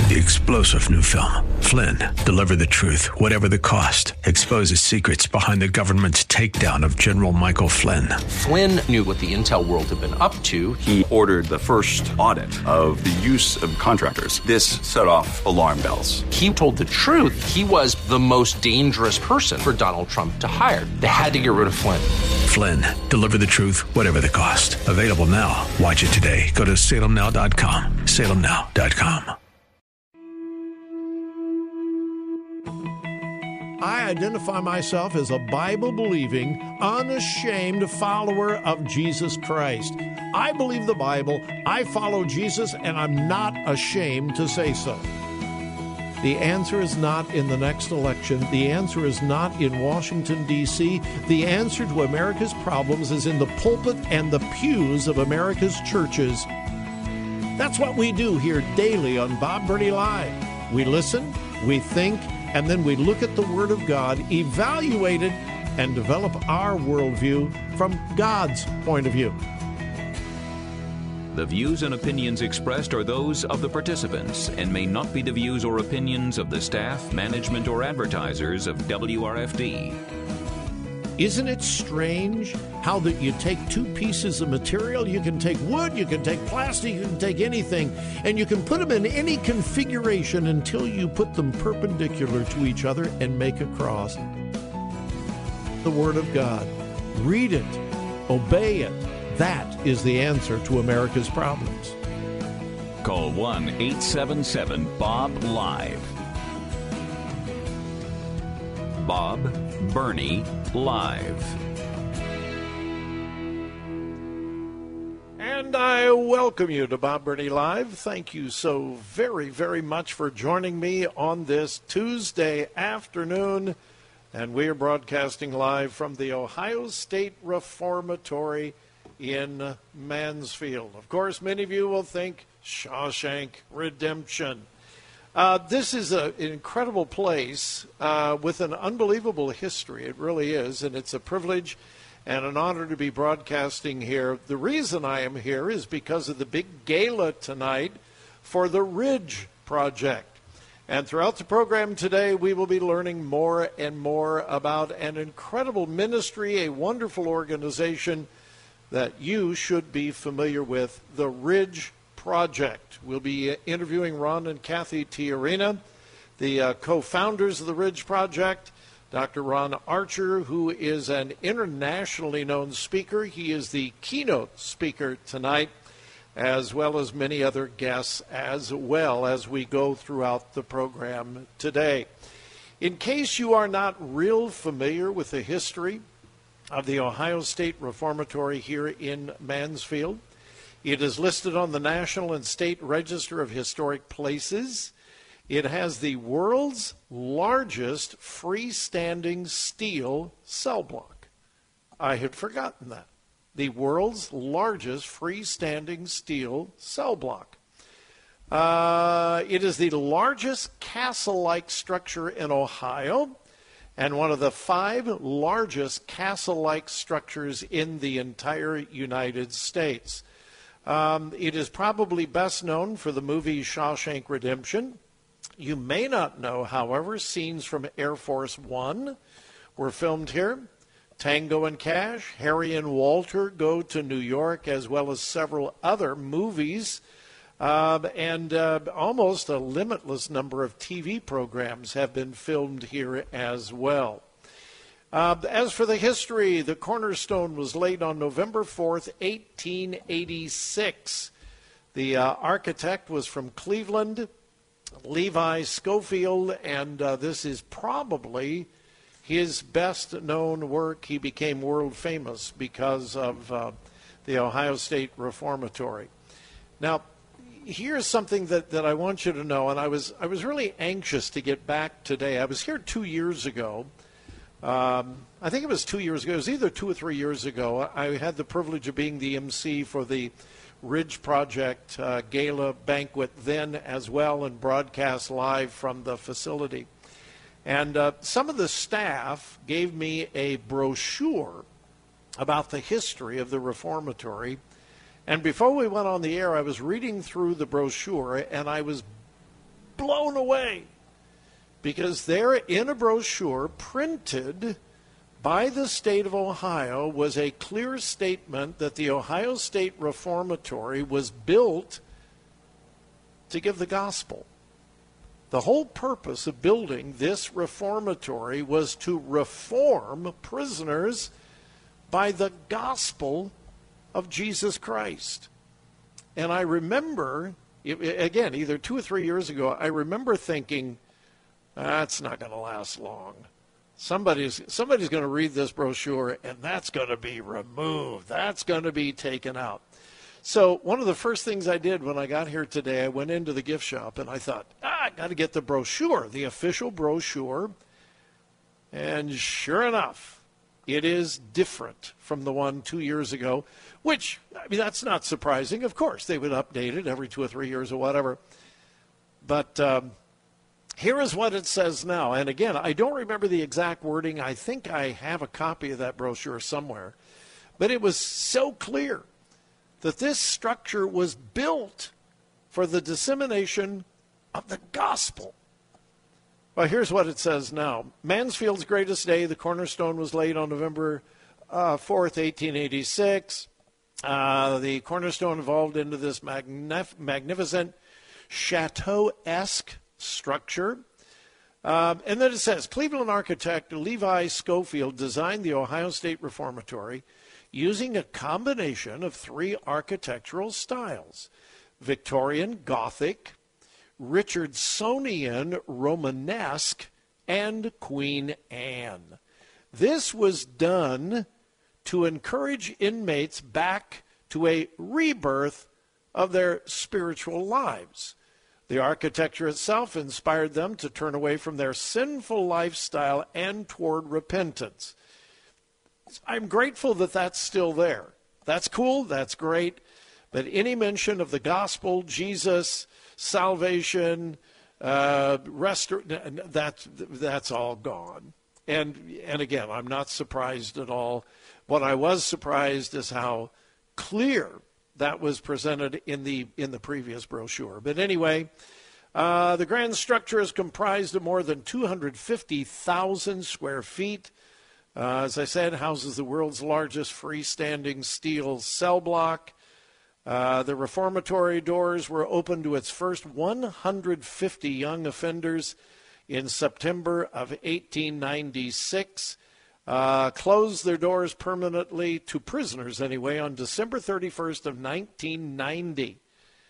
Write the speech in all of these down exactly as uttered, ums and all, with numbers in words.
The explosive new film, Flynn, deliver the truth, whatever the cost, exposes secrets behind the government's takedown of General Michael Flynn. Flynn knew what the intel world had been up to. He ordered the first audit of the use of contractors. This set off alarm bells. He told the truth. He was the most dangerous person for Donald Trump to hire. They had to get rid of Flynn. Flynn, deliver the truth, whatever the cost. Available now. Watch it today. Go to salem now dot com. salem now dot com. I identify myself as a Bible-believing, unashamed follower of Jesus Christ. I believe the Bible, I follow Jesus, and I'm not ashamed to say so. The answer is not in the next election. The answer is not in Washington, D C The answer to America's problems is in the pulpit and the pews of America's churches. That's what we do here daily on Bob Burney Live. We listen, we think, and then we look at the Word of God, evaluate it, and develop our worldview from God's point of view. The views and opinions expressed are those of the participants and may not be the views or opinions of the staff, management, or advertisers of W R F D. Isn't it strange how that you take two pieces of material, you can take wood, you can take plastic, you can take anything, and you can put them in any configuration until you put them perpendicular to each other and make a cross. The Word of God. Read it. Obey it. That is the answer to America's problems. Call one eight seven seven B O B LIVE. Bob Burney Live. And I welcome you to Bob Burney Live. Thank you so very, very much for joining me on this Tuesday afternoon. And we are broadcasting live from the Ohio State Reformatory in Mansfield. Of course, many of you will think Shawshank Redemption. Uh, this is a, an incredible place uh, with an unbelievable history. It really is, and it's a privilege and an honor to be broadcasting here. The reason I am here is because of the big gala tonight for the Ridge Project. And throughout the program today, we will be learning more and more about an incredible ministry, a wonderful organization that you should be familiar with, the Ridge Project. We'll be interviewing Ron and Kathy Tiarina, the uh, co-founders of the Ridge Project. Doctor Ron Archer, who is an internationally known speaker. He is the keynote speaker tonight, as well as many other guests as well as we go throughout the program today. In case you are not real familiar with the history of the Ohio State Reformatory here in Mansfield, it is listed on the National and State Register of Historic Places. It has the world's largest freestanding steel cell block. I had forgotten that. The world's largest freestanding steel cell block. Uh, it is the largest castle-like structure in Ohio and one of the five largest castle-like structures in the entire United States. Um, it is probably best known for the movie Shawshank Redemption. You may not know, however, scenes from Air Force One were filmed here. Tango and Cash, Harry and Walter Go to New York, as well as several other movies, uh, and uh, almost a limitless number of T V programs have been filmed here as well. Uh, as for the history, the cornerstone was laid on November fourth, eighteen eighty-six. The uh, architect was from Cleveland, Levi Schofield, and uh, this is probably his best-known work. He became world famous because of uh, the Ohio State Reformatory. Now, here's something that, that I want you to know, and I was I was really anxious to get back today. I was here two years ago. Um, I think it was two years ago. It was either two or three years ago. I had the privilege of being the M C for the Ridge Project uh, Gala Banquet then as well, and broadcast live from the facility. And uh, some of the staff gave me a brochure about the history of the Reformatory. And before we went on the air, I was reading through the brochure, and I was blown away because there in a brochure printed by the state of Ohio was a clear statement that the Ohio State Reformatory was built to give the gospel. The whole purpose of building this reformatory was to reform prisoners by the gospel of Jesus Christ. And I remember, again, either two or three years ago, I remember thinking, that's not going to last long. Somebody's somebody's going to read this brochure, and that's going to be removed. That's going to be taken out. So one of the first things I did when I got here today, I went into the gift shop, and I thought, ah, I got to get the brochure, the official brochure. And sure enough, it is different from the one two years ago, which, I mean, that's not surprising. Of course, they would update it every two or three years or whatever. But um, here is what it says now. And again, I don't remember the exact wording. I think I have a copy of that brochure somewhere. But it was so clear that this structure was built for the dissemination of the gospel. Well, here's what it says now. Mansfield's greatest day, the cornerstone was laid on November uh, fourth, eighteen eighty-six. Uh, the cornerstone evolved into this magnif- magnificent chateau-esque structure. Um, and then it says, Cleveland architect Levi Schofield designed the Ohio State Reformatory using a combination of three architectural styles, Victorian Gothic, Richardsonian Romanesque, and Queen Anne. This was done to encourage inmates back to a rebirth of their spiritual lives. The architecture itself inspired them to turn away from their sinful lifestyle and toward repentance. I'm grateful that that's still there. That's cool. That's great. But any mention of the gospel, Jesus, salvation, uh, restor- that's, that's all gone. And, and again, I'm not surprised at all. What I was surprised is how clear that was presented in the in the previous brochure. But anyway, uh, the grand structure is comprised of more than two hundred fifty thousand square feet. Uh, as I said, houses the world's largest freestanding steel cell block. Uh, the reformatory doors were opened to its first one hundred fifty young offenders in September of eighteen ninety-six. Uh, closed their doors permanently to prisoners anyway on December thirty-first of nineteen ninety.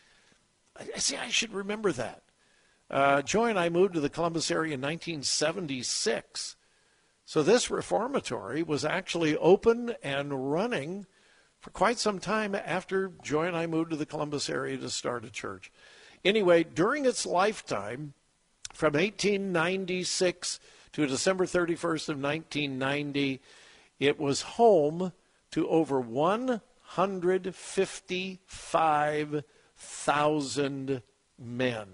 I, see, I should remember that. Uh, Joy and I moved to the Columbus area in nineteen seventy-six. So this reformatory was actually open and running for quite some time after Joy and I moved to the Columbus area to start a church. Anyway, during its lifetime, from eighteen ninety-six to December thirty-first of nineteen ninety, it was home to over one hundred fifty-five thousand men.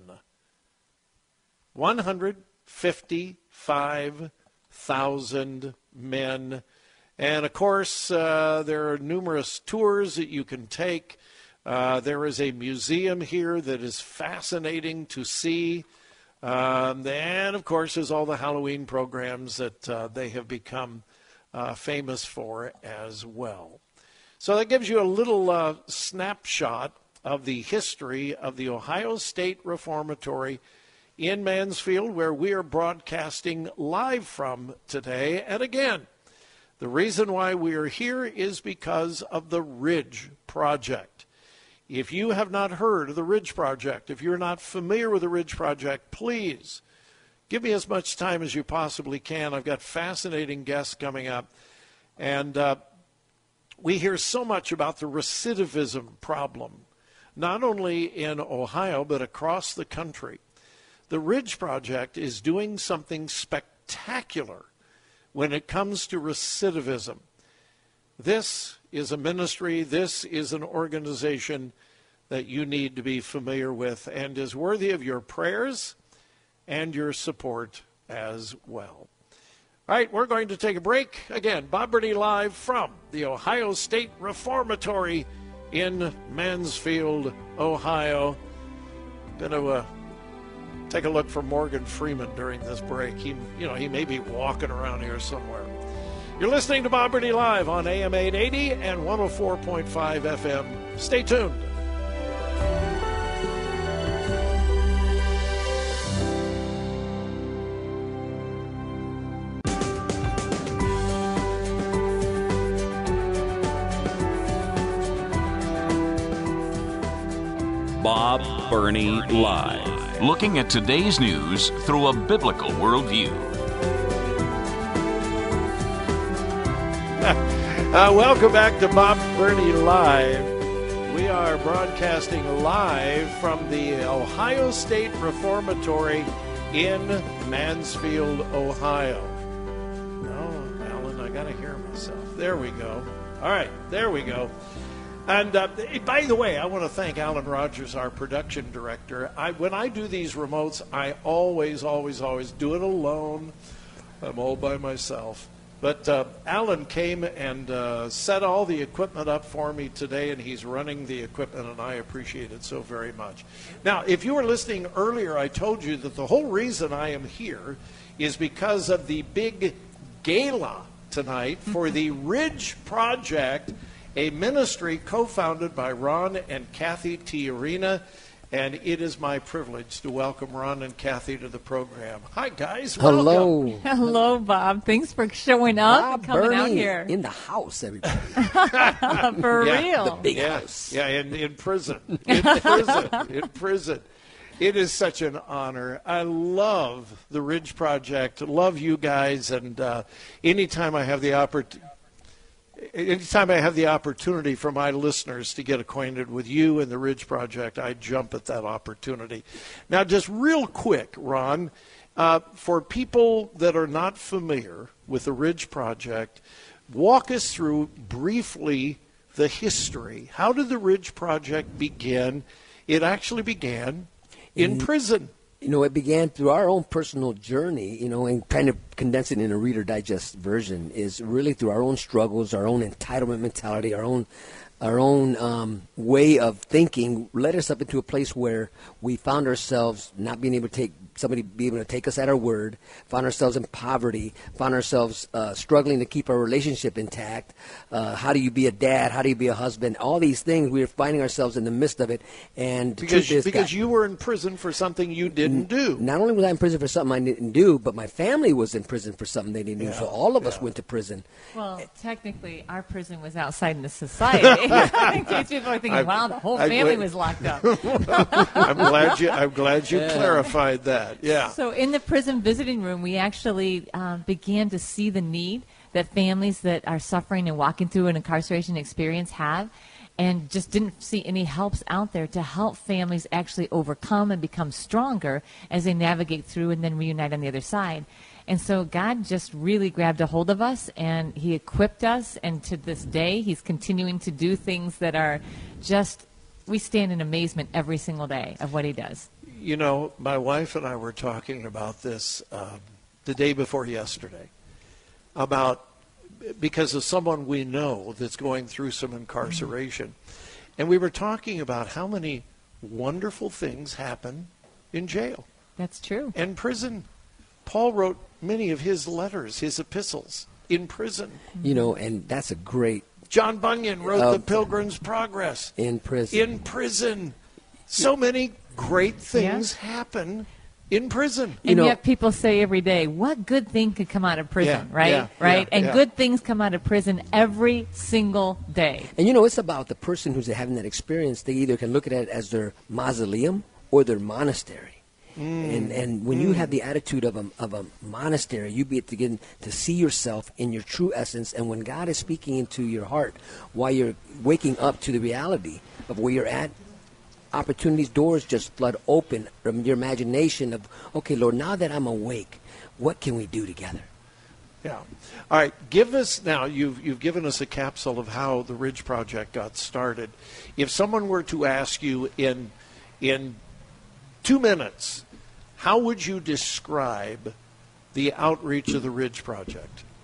one hundred fifty-five thousand men. And, of course, uh, there are numerous tours that you can take. Uh, there is a museum here that is fascinating to see. Um, and, of course, there's all the Halloween programs that uh, they have become uh, famous for as well. So that gives you a little uh, snapshot of the history of the Ohio State Reformatory in Mansfield, where we are broadcasting live from today. And again, the reason why we are here is because of the Ridge Project. If you have not heard of the Ridge Project, if you're not familiar with the Ridge Project, please give me as much time as you possibly can. I've got fascinating guests coming up. And uh, we hear so much about the recidivism problem, not only in Ohio, but across the country. The Ridge Project is doing something spectacular when it comes to recidivism. This is a ministry, this is an organization that you need to be familiar with and is worthy of your prayers and your support as well. All right, we're going to take a break. Again, Bob Burney live from the Ohio State Reformatory in Mansfield, Ohio. Going to uh, take a look for Morgan Freeman during this break. He, you know, he may be walking around here somewhere. You're listening to Bob Burney Live on A M eight eighty and one oh four point five F M. Stay tuned. Bob Burney Live. Looking at today's news through a biblical worldview. Uh, welcome back to Bob Burney Live. We are broadcasting live from the Ohio State Reformatory in Mansfield, Ohio. No, Alan, I got to hear myself. There we go. All right, there we go. And uh, by the way, I want to thank Alan Rogers, our production director. I, when I do these remotes, I always, always, always do it alone. I'm all by myself. But uh, Alan came and uh, set all the equipment up for me today, and he's running the equipment, and I appreciate it so very much. Now, if you were listening earlier, I told you that the whole reason I am here is because of the big gala tonight for the Ridge Project, a ministry co-founded by Ron and Kathy Tiarina, and it is my privilege to welcome Ron and Kathy to the program. Hi, guys. Hello. Welcome. Hello, Bob. Thanks for showing up Bob and coming Burney out here. in the house, everybody. For Yeah, real. The big Yeah, house. yeah, in, in prison. In prison. In prison. It is such an honor. I love the Ridge Project. Love you guys, and uh, anytime I have the opportunity, Anytime I have the opportunity for my listeners to get acquainted with you and the Ridge Project, I jump at that opportunity. Now, just real quick, Ron, uh, for people that are not familiar with the Ridge Project, walk us through briefly the history. How did the Ridge Project begin? It actually began in, in prison. You know, it began through our own personal journey, you know, and kind of condense it in a Reader Digest version is really through our own struggles, our own entitlement mentality, our own our own um, way of thinking led us up into a place where we found ourselves not being able to take somebody be able to take us at our word, found ourselves in poverty, found ourselves uh, struggling to keep our relationship intact. Uh, how do you be a dad? How do you be a husband? All these things, we were finding ourselves in the midst of it. And because is, because God, you were in prison for something you didn't do. Not only was I in prison for something I didn't do, but my family was in prison for something they didn't Yeah, do. So all of yeah. us went to prison. Well, technically, our prison was outside in the society. In case people are thinking, I- wow, the whole I- family wait. was locked up. I'm glad you. I'm glad you clarified that. Yeah. So in the prison visiting room, we actually um, began to see the need that families that are suffering and walking through an incarceration experience have, and just didn't see any helps out there to help families actually overcome and become stronger as they navigate through and then reunite on the other side. And so God just really grabbed a hold of us, and he equipped us, and to this day, he's continuing to do things that are just, we stand in amazement every single day of what he does. You know, my wife and I were talking about this um, the day before yesterday, about because of someone we know that's going through some incarceration. And we were talking about how many wonderful things happen in jail That's true. and prison. Paul wrote many of his letters, his epistles, in prison. You know, and that's a great John Bunyan wrote Uh, The Pilgrim's Progress in prison. in prison. So many great things happen in prison. And know- yet people say every day, what good thing could come out of prison, Yeah, right? yeah, right? yeah, and yeah. good things come out of prison every single day. And you know, it's about the person who's having that experience. They either can look at it as their mausoleum or their monastery. Mm. And and when you have the attitude of a of a monastery, you be to get to see yourself in your true essence. And when God is speaking into your heart, while you're waking up to the reality of where you're at, opportunities, doors just flood open from your imagination of, okay, Lord, now that I'm awake, what can we do together? Yeah. All right. Give us now. You've you've given us a capsule of how the Ridge Project got started. If someone were to ask you in in two minutes, how would you describe the outreach of the Ridge Project?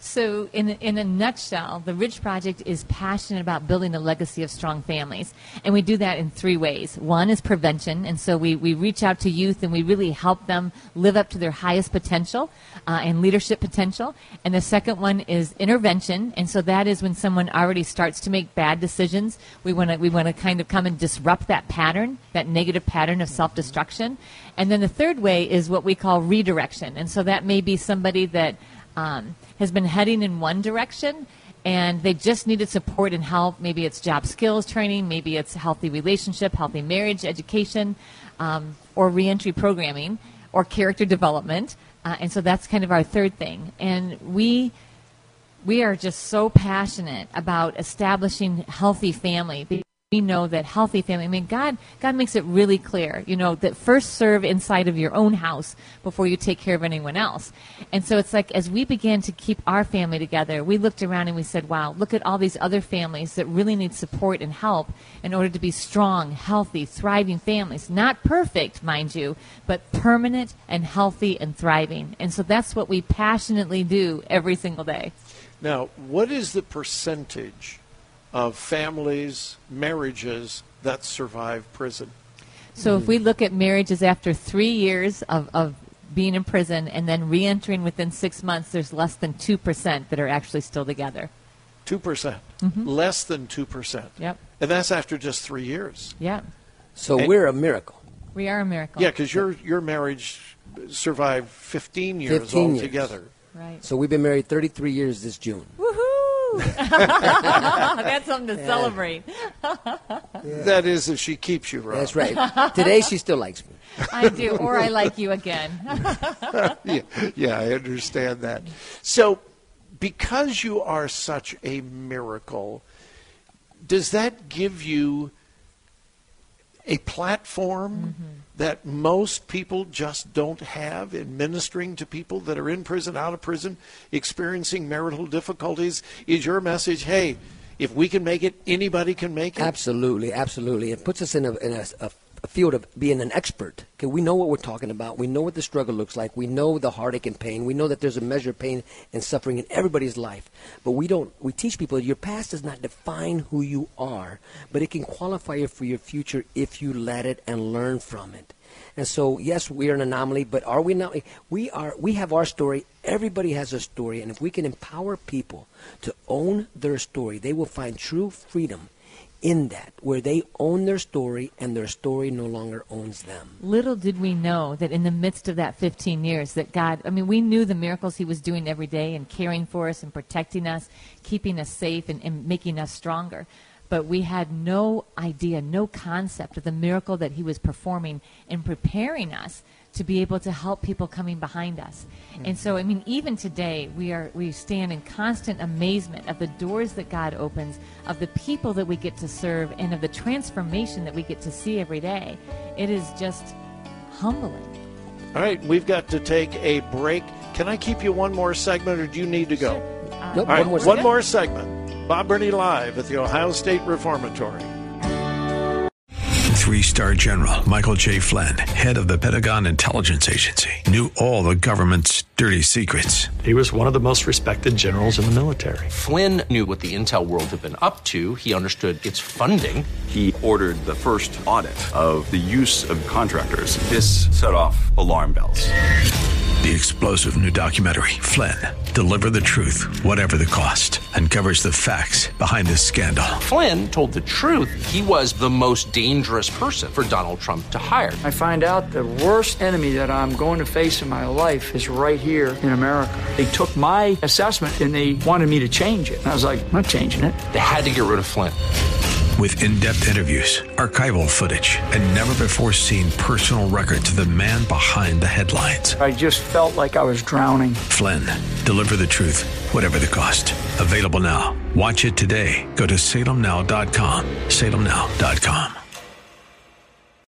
So in, in a nutshell, the Ridge Project is passionate about building a legacy of strong families. And we do that in three ways. One is prevention. And so we, we reach out to youth and we really help them live up to their highest potential uh, and leadership potential. And the second one is intervention. And so that is when someone already starts to make bad decisions. We want to we want to kind of come and disrupt that pattern, that negative pattern of self-destruction. And then the third way is what we call redirection. And so that may be somebody that Um, has been heading in one direction and they just needed support and help. Maybe it's job skills training, maybe it's healthy relationship, healthy marriage, education, um, or reentry programming, or character development. Uh, and so that's kind of our third thing. And we we are just so passionate about establishing healthy family. We know that healthy family, I mean, God God makes it really clear, you know, that first serve inside of your own house before you take care of anyone else. And so it's like as we began to keep our family together, we looked around and we said, wow, look at all these other families that really need support and help in order to be strong, healthy, thriving families. Not perfect, mind you, but permanent and healthy and thriving. And so that's what we passionately do every single day. Now, what is the percentage of families, marriages that survive prison? So if we look at marriages after three years of, of being in prison and then re-entering within six months, there's less than two percent that are actually still together. two percent. Mm-hmm. Less than two percent. Yep. And that's after just three years. Yeah. So And- we're a miracle. We are a miracle. Yeah, because your, your marriage survived fifteen years fifteen years. altogether. Right. So we've been married thirty-three years this June. Woohoo! That's something to Yeah. celebrate. That is if she keeps you, Rob. That's right. Today she still likes me. I do, or I like you again. yeah, yeah, I understand that. So, because you are such a miracle, does that give you a platform mm-hmm. that most people just don't have in ministering to people that are in prison, out of prison, experiencing marital difficulties? Is your message, hey, if we can make it, anybody can make it? Absolutely, absolutely. It puts us in a, in a, a a field of being an expert. Okay, we know what we're talking about. We know what the struggle looks like. We know the heartache and pain. We know that there's a measure of pain and suffering in everybody's life. But we don't. We teach people your past does not define who you are, but it can qualify you for your future if you let it and learn from it. And so, yes, we are an anomaly, but are we not? We are. We have our story. Everybody has a story, and if we can empower people to own their story, they will find true freedom in that, where they own their story and their story no longer owns them. Little did we know that in the midst of that fifteen years that God, I mean, we knew the miracles he was doing every day and caring for us and protecting us, keeping us safe and, and making us stronger. But we had no idea, no concept of the miracle that he was performing and preparing us to be able to help people coming behind us. Mm-hmm. And so, I mean, even today, we are we stand in constant amazement of the doors that God opens, of the people that we get to serve, and of the transformation that we get to see every day. It is just humbling. All right, we've got to take a break. Can I keep you one more segment, or do you need to go? Sure. Uh, Nope, All right, one more one segment. more segment. Bob Burney Live at the Ohio State Reformatory. Three-star general Michael J. Flynn, head of the Pentagon Intelligence Agency, knew all the government's dirty secrets. He was one of the most respected generals in the military. Flynn knew what the intel world had been up to. He understood its funding. He ordered the first audit of the use of contractors. This set off alarm bells. The explosive new documentary, Flynn, Deliver the Truth, Whatever the Cost, uncovers the facts behind this scandal. Flynn told the truth. He was the most dangerous person for Donald Trump to hire. I find out the worst enemy that I'm going to face in my life is right here in America. They took my assessment and they wanted me to change it. And I was like, I'm not changing it. They had to get rid of Flynn. With in-depth interviews, archival footage, and never-before-seen personal records of the man behind the headlines. I just felt like I was drowning. Flynn, Deliver the Truth, Whatever the Cost. Available now. Watch it today. Go to salem now dot com. salem now dot com.